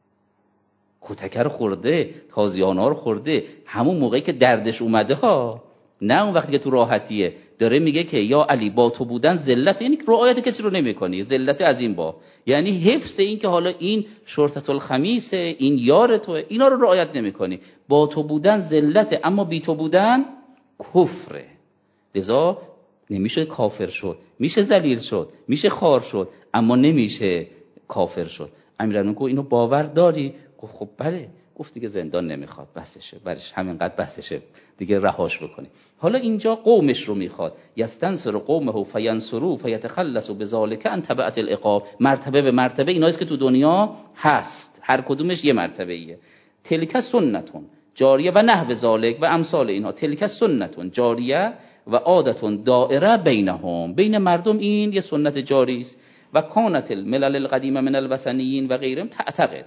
کتکر خورده، تازیانه رو خورده، همون موقعی که دردش اومده ها، نه اون وقتی که تو راحتیه. داره میگه که یا علی با تو بودن ذلت، یعنی رعایت کسی رو نمیکنی، ذلت از این با، یعنی حفظ این که حالا این شرطة الخمیس، این یار تو، اینا رو رعایت نمیکنی. با تو بودن ذلت اما بی تو بودن کفره. لذا نمیشه کافر شد، میشه ذلیل شد، میشه خار شد، اما نمیشه کافر شد. امیرالمومنین گفت اینو باور داری؟ گفت خب بله. گفت دیگه زندان نمیخواد، بسشه، برش همینقدر بسشه، دیگه رهاش بکنی. حالا اینجا قومش رو میخواد، یستنصر قومه فینصروا فیتخلصوا بذلک ان تبعت العقاب. مرتبه به مرتبه ایناییست که تو دنیا هست، هر کدومش یه مرتبه ایه. تلک سنتون جاریه و نحو ذالک و امثال اینها. تلک سنتون جاریه و عادتون دائره بینهم، بین مردم این یه سنت جاری است. و کانت الملل القدیمه من الوثنیین و غیرهم تعتقد،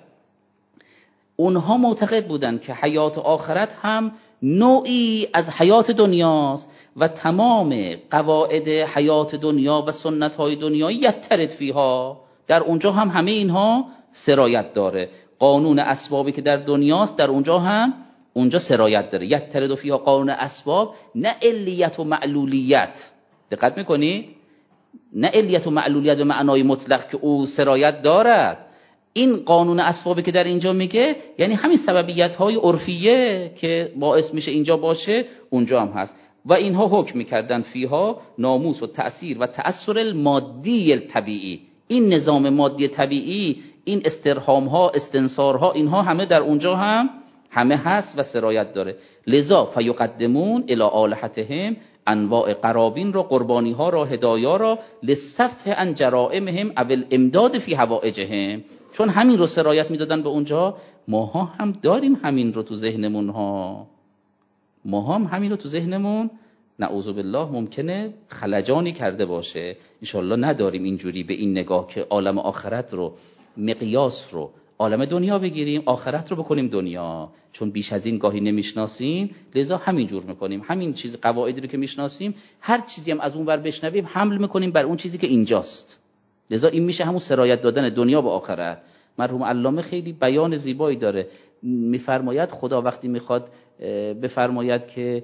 اونها معتقد بودن که حیات آخرت هم نوعی از حیات دنیاست و تمام قواعد حیات دنیا و سنت های دنیا یترد فیها، در اونجا هم همه اینها سرایت داره. قانون اسبابی که در دنیاست در اونجا هم اونجا سرایت داره. یترد فیها قانون اسباب، نه علیت و معلولیت. دقت میکنید؟ نه علیت و معلولیت به معنای مطلق که او سرایت دارد. این قانون اسبابی که در اینجا میگه یعنی همین سببیت های عرفیه که باعث میشه اینجا باشه، اونجا هم هست. و اینها حکم میکردن فیها ناموس و تأثیر و تأثیر المادی الطبیعی. این نظام مادی طبیعی، این استرهام ها، استنصار ها، اینها همه در اونجا هم همه هست و سرایت داره. لذا فیقدمون الی آلهتهم، انواع قرابین را، قربانی ها را، هدایا را، لصفح عن جرائمهم او الامداد فی حوائجهم. چون همین رو سرایت میدادن به اونجا، ماها هم داریم همین رو تو ذهنمون ها، ما هم همین رو تو ذهنمون نعوذ بالله ممکنه خلجانی کرده باشه. انشالله نداریم اینجوری به این نگاه که عالم آخرت رو مقیاس رو عالم دنیا بگیریم، آخرت رو بکنیم دنیا. چون بیش از این گاهی نمیشناسیم، لذا همین جور میکنیم. همین چیز قواعدی رو که میشناسیم، هر چیزی هم از اون ور بشنویم حمل میکنیم بر اون چیزی که اینجاست. لذا این میشه همون سرایت دادن دنیا به آخرت. مرحوم علامه خیلی بیان زیبایی داره، میفرماید خدا وقتی میخواد بفرماید که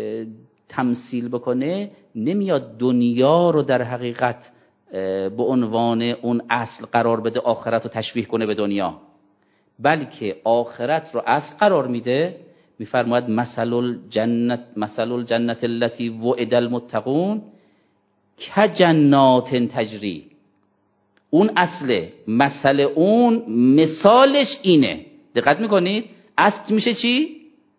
تمثیل بکنه، نمیاد دنیا رو در حقیقت به عنوان اون اصل قرار بده، آخرت رو تشبیه کنه به دنیا، بلکه آخرت رو اصل قرار میده. میفرماید مثل الجنت مثل الجنت التي وعد المتقون کجنات تجری. اون اصله، مثل اون مثالش اینه. دقت میکنید؟ اصل میشه چی؟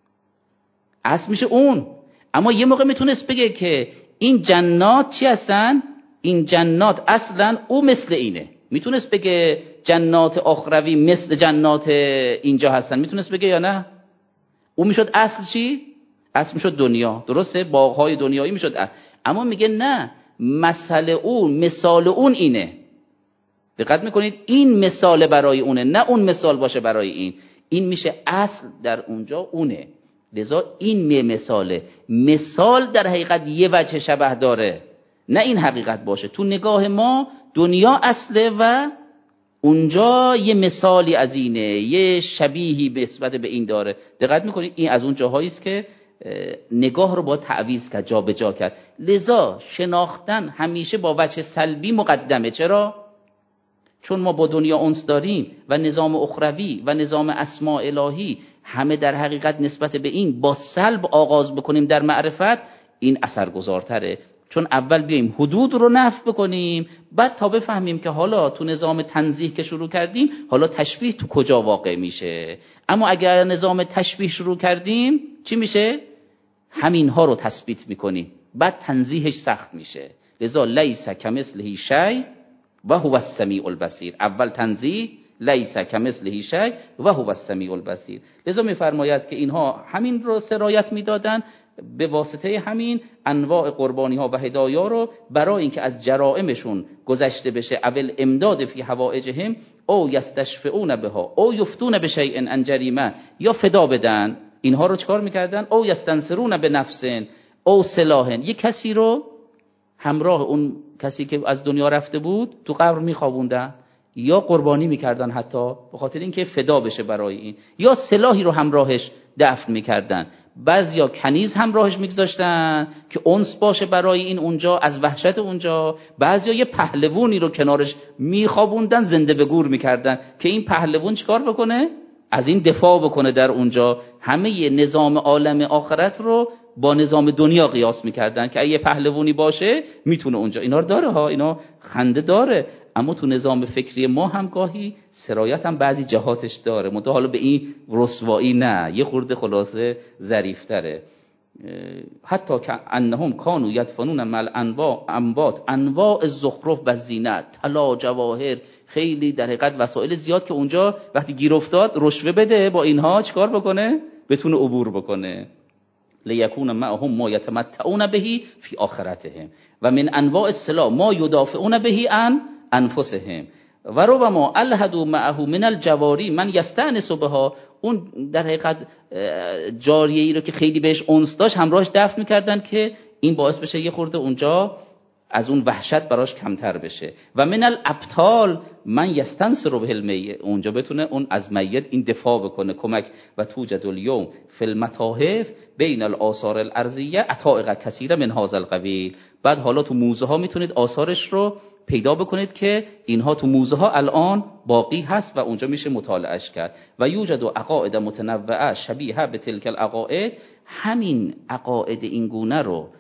اصل میشه اون. اما یه موقع میتونست بگه که این جنات چی هستن؟ این جنات اصلا او مثل اینه. میتونست بگه جنات اخروی مثل جنات اینجا هستن، میتونست بگه یا نه؟ او میشد اصل چی؟ اصل میشد دنیا، درسته؟ باغهای دنیایی میشد اصل. اما میگه نه، مثل اون، مثال اون اینه. دقت میکنید؟ این مثال برای اونه، نه اون مثال باشه برای این. این میشه اصل در اونجا اونه. لذا این مثاله. مثال در حقیقت یه وجه شبه داره، نه این حقیقت باشه. تو نگاه ما دنیا اصله و اونجا یه مثالی از اینه، یه شبیهی به نسبت به این داره. دقت میکنید؟ این از اون جاهایی است که نگاه رو با تعویض کرد، جا به جا کرد. لذا شناختن همیشه با وجه سلبی مقدمه. چرا؟ چون ما با دنیا انس داریم و نظام اخروی و نظام اسماء الهی همه در حقیقت نسبت به این با سلب آغاز بکنیم در معرفت، این اثرگذارتره. چون اول بیایم حدود رو نفی بکنیم، بعد تا بفهمیم که حالا تو نظام تنزیه که شروع کردیم، حالا تشبیه تو کجا واقع میشه. اما اگر نظام تشبیه شروع کردیم چی میشه؟ همین ها رو تثبیت میکنیم، بعد تنزیهش سخت میشه. لذا لیس کمثله شیء و هو السمیع البصیر. اول تنزیه، لیس کمثله شیء و هو السمیع البصیر. لذا میفرماید که اینها همین رو سرایت میدادن، به واسطه همین انواع قربانی ها و هدایا رو برای اینکه از جرائمشون گذشته بشه، اول امداد فی حوائجهم او یستشفعون بها او یفتون بشیء عن جریمه، یا فدا بدن. اینها رو چکار میکردن؟ او یستنصرون بنفسن او سلاح. یک کسی رو همراه اون کسی که از دنیا رفته بود تو قبر میخوابوندن، یا قربانی میکردن حتی به خاطر اینکه فدا بشه برای این، یا سلاحی رو همراهش دفن میکردن. بعضیا کنیز همراهش میگذاشتن که انس باشه برای این اونجا از وحشت اونجا. بعضیا یه پهلوونی رو کنارش میخوابوندن، زنده به گور میکردن که این پهلوون چیکار بکنه؟ از این دفاع بکنه در اونجا. همه نظام عالم آخرت رو با نظام دنیا قیاس میکردن که اگه پهلوونی باشه میتونه اونجا. اینا رو داره ها، اینا خنده داره، اما تو نظام فکری ما هم گاهی سرایت هم بعضی جهاتش داره، منتها حالا به این رسوایی نه، یه خورده خلاصه ظریف‌تره. حتی که انهم کانوا یدفنون مع انواع انبات انواع الزخرف و زینت، طلا، جواهر، خیلی در حقیقت وسایل زیاد که اونجا وقتی گیر افتاد رشوه بده با اینها چیکار بکنه؟ بتونه عبور بکنه. لیکون معهم ما یتمتعون به فی آخرتهم و من انواع السلاح ما یدافعون به عن انفسهم و ربما الحدوا معه من الجواری من یستأنس بها. اون در حقیقت جاریه‌ای رو که خیلی بهش انس داشت همراهش دفن می‌کردن که این باعث بشه یه خورده اونجا از اون وحشت براش کمتر بشه. و من الابطال من یستنصر به المیت، اونجا بتونه اون از میت این دفاع بکنه، کمک. و توجد الیوم فی المتاحف بین الاثار الارضیه عطائق کثیره من هذا القبیل. بعد حالا تو موزه ها میتونید آثارش رو پیدا بکنید که اینها تو موزه ها الان باقی هست و اونجا میشه مطالعهش کرد. و یوجد عقاید متنوعه شبیه به تلک العقاید. همین عقاید این گونه رو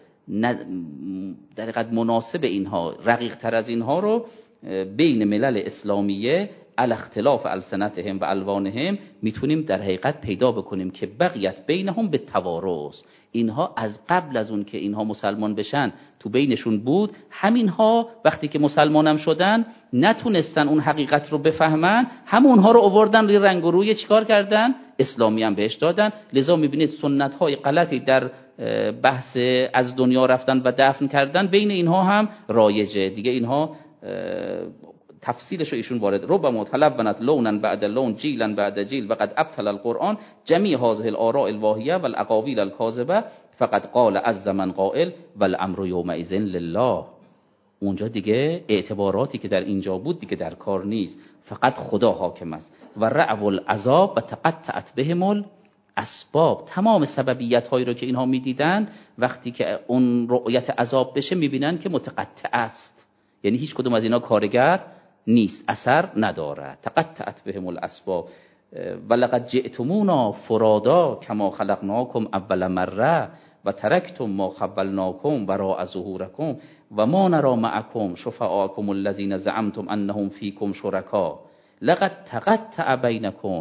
در حقیقت مناسب اینها، رقیق تر از اینها رو بین ملل اسلامیه علی اختلاف السنتهم و الوانهم میتونیم در حقیقت پیدا بکنیم که بقیت بینهم به توارث. اینها از قبل از اون که اینها مسلمان بشن تو بینشون بود. همینها وقتی که مسلمانم شدن نتونستن اون حقیقت رو بفهمن، همونها رو آوردن روی رنگ و روی چیکار کردن؟ اسلامی هم بهش دادن. لذا میبینید سنت های غلطی در بحث از دنیا رفتن و دفن کردن بین اینها هم رایجه دیگه. اینها تفصیلش رو ایشون وارد ربما تلونت لونا بعد لون جیلا بعد جیل وقد ابطل القرآن جمیع هذه الاراء الواهیه والاقاویل الکاذبه فقد قال عز من قائل والامر یومئذ لله. اونجا دیگه اعتباراتی که در اینجا بود دیگه در کار نیست، فقط خدا حاکم است. و رعو العذاب و تقطعت بهم الاسباب، تمام سببیت هایی رو که اینها میدیدن وقتی که اون رؤیت عذاب بشه میبینن که متقطع است، یعنی هیچ کدوم از اینا کارگر نیست، اثر نداره. تقطعت بهم الاسباب ولقد جئتمونا فرادا کما خلقناکم اول مره و ترکتم ما خولناکم وراء ظهورکم و ما نرى معکم شفعاءکم الذین زعمتم انهم فیکم شرکا لقد تقطع بینکم.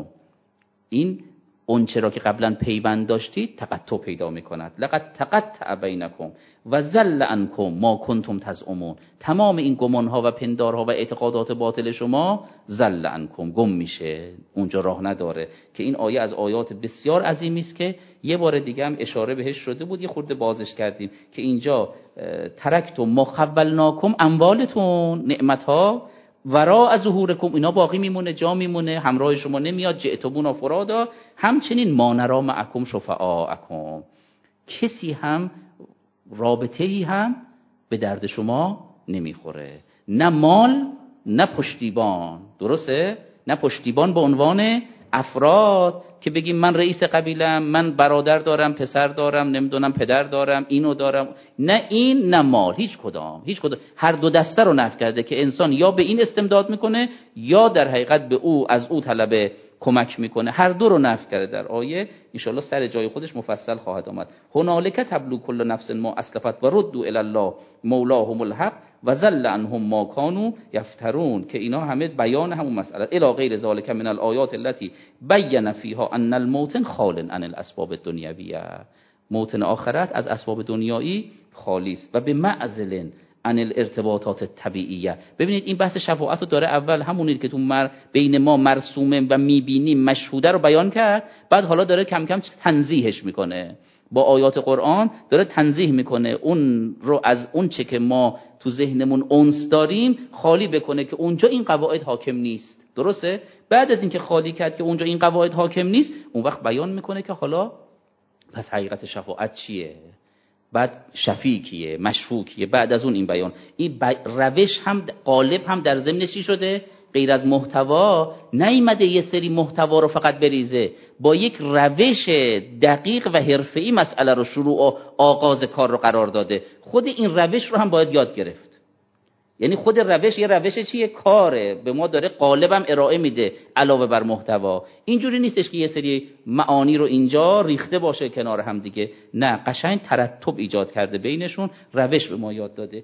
این اون چرا که قبلا پیوند داشتید تقطع پیدا میکند. لقد تقطع بینکم و زل عنکم ما کنتم تزعمون. تمام این گمانها و پندارها و اعتقادات باطل شما زل عنکم، گم میشه، اونجا راه نداره. که این آیه از آیات بسیار عظیمی است که یه بار دیگه هم اشاره بهش شده بود، یه خورده بازش کردیم که اینجا ترکتم ما خولناکم، اموالتون، نعمتها، وراء ظهورکم، اینا باقی میمونه، جا میمونه، همراه شما نمیاد. جئتمونا فرادا، همچنین ما نرى معکم شفعاءکم، کسی هم رابطه ای هم به درد شما نمیخوره، نه مال نه پشتیبان. درسته؟ نه پشتیبان به عنوان افراد که بگیم من رئیس قبیلم، من برادر دارم، پسر دارم، نمیدونم پدر دارم، اینو دارم، نه این نه مال، هیچ کدام هیچ کدام هر دو دسته رو نفی کرده که انسان یا به این استمداد میکنه یا در حقیقت به او از او طلب کمک میکنه، هر دو رو نفی کرده در آیه. انشالله سر جای خودش مفصل خواهد آمد. هنالک تبلو کل نفس ما اسلفت و ردوا الی الله مولاهم الحق و ضل عنهم ما کانوا یفترون، که اینا همه بیان همون مسئله. الی غیر ذلک من الآیات التي بین فیها ان الموت خال عن الاسباب الدنیویه، موتن آخرت از اسباب دنیایی خالی است. و به معزل عن الارتباطات الطبیعیه. ببینید این بحث شفاعت رو داره اول همونی که تو مر بین ما مرسومه و میبینیم مشهوده رو بیان کرد، بعد حالا داره کم کم تنزیهش میکنه با آیات قرآن، داره تنزیه میکنه اون رو از اون چه که ما تو ذهنمون انس داریم خالی بکنه که اونجا این قواعد حاکم نیست. درسته؟ بعد از اینکه خالی کرد که اونجا این قواعد حاکم نیست، اون وقت بیان میکنه که حالا پس حقیقت شفاعت چیه، بعد شفیع کیه، مشفوع کیه. بعد از اون این بیان، این بی... روش هم غالب هم در ضمن چی شده؟ غیر از محتوا نیامده یه سری محتوا رو فقط بریزه، با یک روش دقیق و حرفه‌ای مسئله رو شروع و آغاز کار رو قرار داده. خود این روش رو هم باید یاد گرفت. یعنی خود روش یه روش چیه؟ کاره، به ما داره قالبم ارائه میده علاوه بر محتوا. اینجوری نیستش که یه سری معانی رو اینجا ریخته باشه کنار هم دیگه، نه، قشنگ ترتب ایجاد کرده بینشون، روش به ما یاد داده.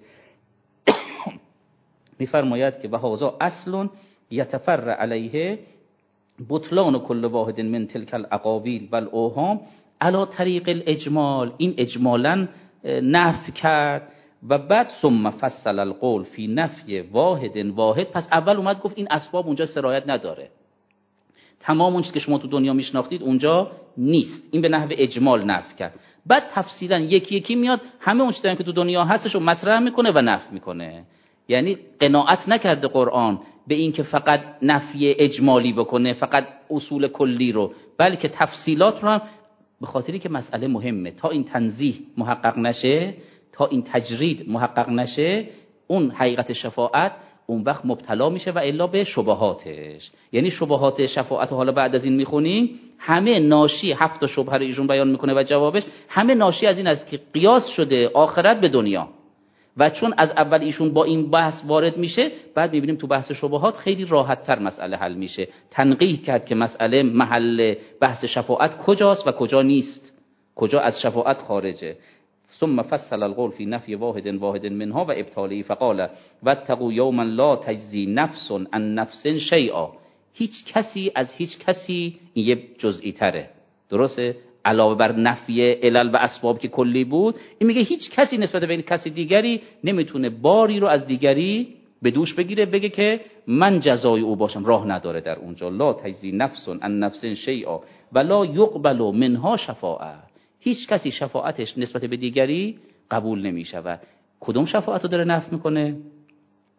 میفرماید که و هذا اصل یتفرع علیه بطلان کل واحد من تلک الاقاویل و الاوهام علی طریق الاجمال. این اجمالا نفی کرد و بعد ثم فصل القول فی نفی واحد واحد. پس اول اومد گفت این اسباب اونجا سرایت نداره، تمام اون چیزی که شما تو دنیا میشناختید اونجا نیست، این به نحو اجمال نفی کرد. بعد تفصیلا یکی یکی میاد همه اون چیزایی که تو دنیا هستش رو مطرح میکنه و نفی میکنه. یعنی قناعت نکرده قرآن به این که فقط نفی اجمالی بکنه، فقط اصول کلی رو، بلکه تفصیلات رو هم، به خاطری که مسئله مهمه. تا این تنزیه محقق نشه، تا این تجرید محقق نشه، اون حقیقت شفاعت اون وقت مبتلا میشه و الا به شبهاتش. یعنی شبهات شفاعت رو حالا بعد از این میخونیم، همه ناشی، هفت تا شبهه رو ایشون بیان میکنه و جوابش همه ناشی از این است که قیاس شده آخرت به دنیا، و چون از اول ایشون با این بحث وارد میشه، بعد میبینیم تو بحث شبهات خیلی راحت تر مسئله حل میشه. تنقیح کرد که مسئله محل بحث شفاعت کجاست و کجا نیست، کجا از شفاعت خارجه. ثم فصل القول فی نفی واحد واحد منها و ابطاله فقال واتقوا یوما لا تجزی نفس عن نفس شیئا. هیچ کسی از هیچ کسی، این یه جزئی تره، درسته؟ علاوه بر نفی علل و اسباب که کلی بود، این میگه هیچ کسی نسبت به کسی دیگری نمیتونه باری رو از دیگری به دوش بگیره بگه که من جزای او باشم، راه نداره در اونجا. لا تجزی نفس عن نفس شیئا ولا یقبل منها شفاعه. هیچ کسی شفاعتش نسبت به دیگری قبول نمی شود. کدوم شفاعت رو داره نفی میکنه؟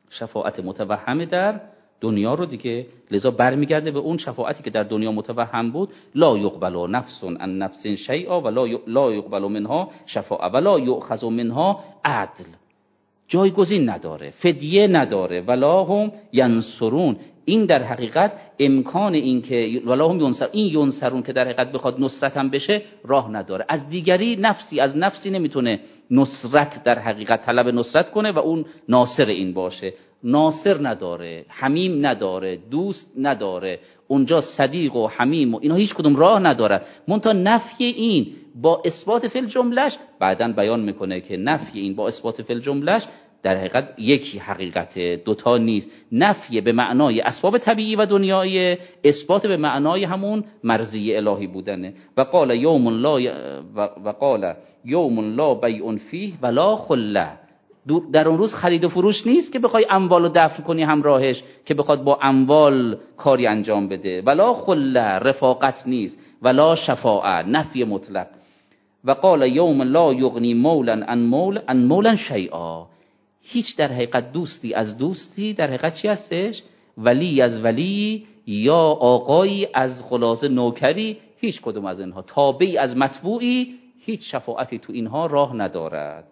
شفاعت متوهمه در دنیا رو دیگه، لذا برمیگرده به اون شفاعتی که در دنیا متوهم بود. لا یقبل نفس عن نفس شیئا و لا لا یقبل منها شفاعه و لا یؤخذ منها عدل. جایگزین نداره، فدیه نداره، ولا هم ینصرون. این در حقیقت امکان این که ولا هم ینصر، این ینصرون که در حقیقت بخواد نصرت هم بشه راه نداره. از دیگری نفسی از نفسی نمیتونه نصرت در حقیقت طلب نصرت کنه و اون ناصر این باشه. ناصر نداره، حمیم نداره، دوست نداره، اونجا صدیق و حمیم و اینا هیچ کدوم راه نداره. منتها نفی این با اثبات فی الجملهش بعداً بیان میکنه که نفی این با اثبات فی الجملهش در حقیقت یکی حقیقت، دوتا نیست. نفی به معنای اسباب طبیعی و دنیایی، اثبات به معنای همون مرضی الهی بودنه. و قال یوم لا ی... و قال یوم لا بیع فیه ولا خله. در اون روز خرید و فروش نیست که بخوای اموالو دفع کنی همراهش، که بخواد با اموال کاری انجام بده. ولا خله، رفاقت نیست. ولا شفاعه، نفی مطلق. و قال یوم لا یغنی مولا عن مولا عن مولا شیئا. هیچ در حقیقت دوستی از دوستی در حقیقت چی هستش؟ ولی از ولی یا آقایی از خلاصه نوکری، هیچ کدوم از اینها، تابعی از متبوعی، هیچ شفاعتی تو اینها راه ندارد.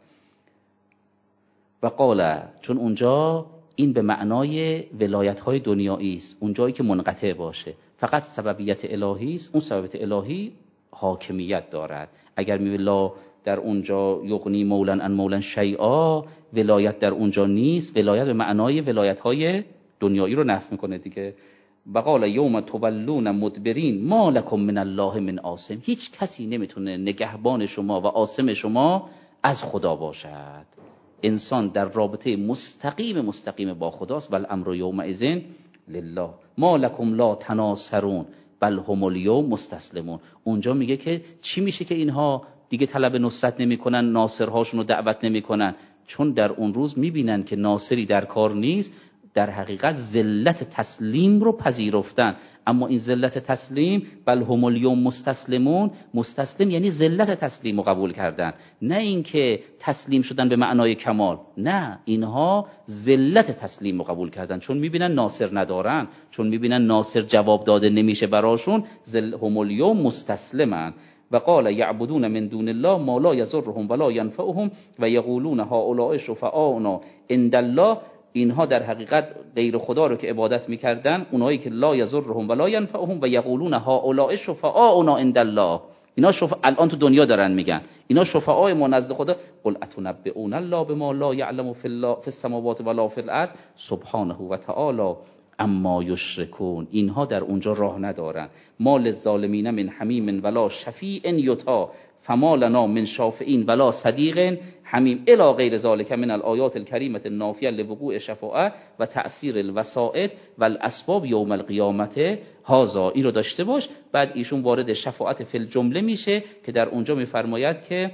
و قال، چون اونجا این به معنای ولایت های دنیایی است، اونجایی که منقطع باشه، فقط سببیت الهی است. اون سببیت الهی حاکمیت دارد. اگر می لا در اونجا یغنی مولا عن مولا شیئا، ولایت در اونجا نیست. ولایت به معنای ولایت های دنیایی رو نفی میکنه دیگه. بقال یوم تولون مدبرین ما لکم من الله من عاصم. هیچ کسی نمیتونه نگهبان شما و عاصم شما از خدا باشد. انسان در رابطه مستقیم مستقیم با خداست. بل امر یومئذ لله ما لکم لا تناصرون بل هم الیوم مستسلمون. اونجا میگه که چی میشه که اینها دیگه طلب نصرت نمیکنن، ناصرهاشون رو دعوت نمیکنن؟ چون در اون روز میبینن که ناصری در کار نیست. در حقیقت ذلت تسلیم رو پذیرفتن. اما این ذلت تسلیم، بل هم الیوم مستسلمون، مستسلم یعنی ذلت تسلیم رو قبول کردن، نه اینکه تسلیم شدن به معنای کمال. نه، اینها ذلت تسلیم رو قبول کردن، چون میبینن ناصر ندارن، چون میبینن ناصر جواب داده نمیشه براشون. ذل هم الیوم مستسلمن. و قال یعبدون من دون الله ما لا یضرهم ولا ینفعهم و یقولون هؤلاء شفعاؤنا عند الله. اینها در حقیقت غیر خدا رو که عبادت میکردن، اونایی که لا یضرهم ولا ینفعهم و یقولون هؤلاء شفعاؤنا عند الله، اینا شفع الان تو دنیا دارن میگن اینا شفعای ما نزد خدا. قل اتنبئون الله بما لا یعلم فی الله فی السماوات ولا فی الارض سبحانه و تعالی اما یشرکون. اینها در اونجا راه ندارن. ما للظالمین من حمیم ولا شفیع یطاع فما لنا من شافعین ولا صدیق حمیم الی غیر ذلک من الآیات الکریمه النافیه لوقوع شفاعه و تأثیر الوسائط و الاسباب یوم القیامت هذا. این رو داشته باش. بعد ایشون وارد شفاعت فی الجمله میشه که در اونجا میفرماید که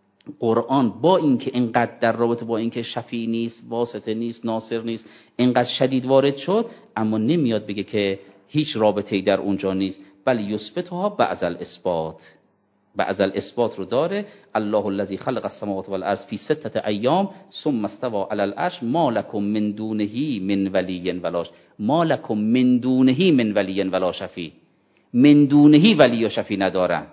قرآن با اینکه اینقدر در رابطه با اینکه شفیع نیست، واسطه نیست، ناصر نیست، اینقدر شدید وارد شد، اما نمیاد بگه که هیچ رابطه‌ای در اونجا نیست. بل یثبتها بعض الاثبات، بعض الاثبات رو داره. الله الذی خلق السماوات والارض فی سته ایام ثم استوى علی العرش ما لکم من دونه من ولی ولا ما لکم من دونه من ولی ولا شفیع. من دونه ولی و شفیع ندارن،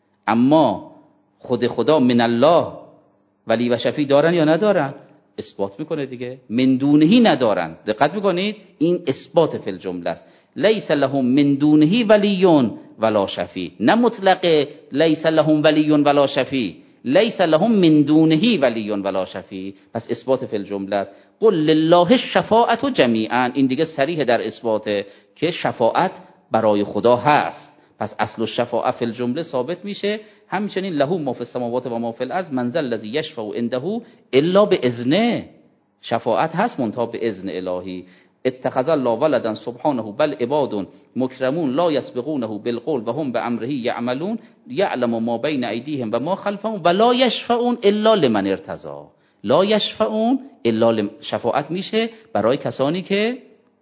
اما خود خدا من الله ولی و شفیع دارن یا ندارن؟ اثبات میکنه دیگه. من دونهی ندارن. دقت میکنید؟ این اثبات فی الجمله است. لیس لهم من دونهی ولی ولا شفیع، نه مطلق لیس لهم ولی ولا شفیع، لیس لهم من دونهی ولی ولا شفیع. پس اثبات فی الجمله است. قل لله الشفاعة جمیعا. این دیگه صریح در اثبات که شفاعت برای خدا هست. پس اصل الشفاعه فی الجمله ثابت میشه. همچنین له ما فی السماوات و ما فی الارض من ذا الذی یشفع عنده الا باذنه. شفاعت هست منتها به اذن الهی. اتخذ الله ولدا سبحانه بل عباد مکرمون لا یسبقونه بالقول و هم بامره یعملون یعلم ما بین ایدیهم و ما خلفهم و لا یشفعون الا لمن ارتضی. لا یشفعون الا لم... شفاعت میشه برای کسانی که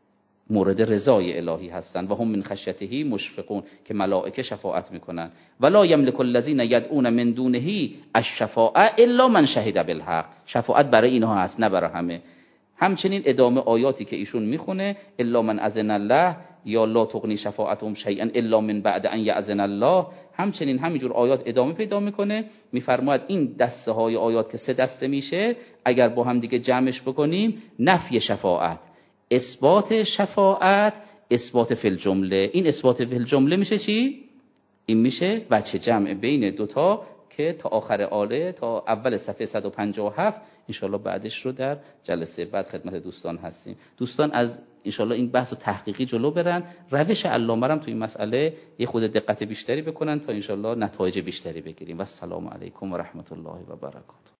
مورد رضای الهی هستن و هم من خشیته مشفقون، که ملائکه شفاعت میکنن. ولا یملک الذین یدعون من دونه الشفاعه الا من شهد بالحق. شفاعت برای اینها هست، نه برای همه. همچنین ادامه آیاتی که ایشون میخونه الا من اذن الله یا لا تغنی شفاعتهم شیئا الا من بعد ان یأذن الله، همچنین همینجور آیات ادامه پیدا میکنه. میفرماید این دسته های آیات که سه دسته میشه اگر با هم دیگه جمعش بکنیم، نفی شفاعت، اثبات شفاعت، اثبات فی الجمله. این اثبات فی الجمله میشه چی؟ این میشه وجه جمع بین دوتا که تا آخر آله، تا اول صفحه صد و پنجاه و هفت انشالله بعدش رو در جلسه بعد خدمت دوستان هستیم. دوستان از انشالله این بحث رو تحقیقی جلو برن، روش علامه رو تو این مسئله یه خود دقت بیشتری بکنن تا انشالله نتایج بیشتری بگیریم. و السلام علیکم و رحمت الله و برکاته.